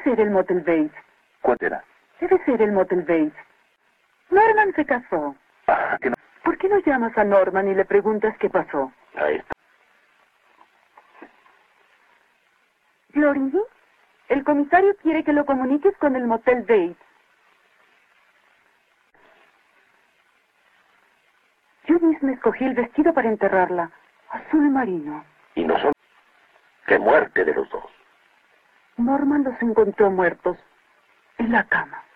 ser el Motel Bates. ¿Cuál era? Debe ser el Motel Bates. Norman se casó. Ah, que no. ¿Por qué no llamas a Norman y le preguntas qué pasó? Ahí está. Glory, el comisario quiere que lo comuniques con el Motel Bates. Yo misma escogí el vestido para enterrarla. Azul marino. Y no son... ¡Qué muerte de los dos! Norman los encontró muertos en la cama.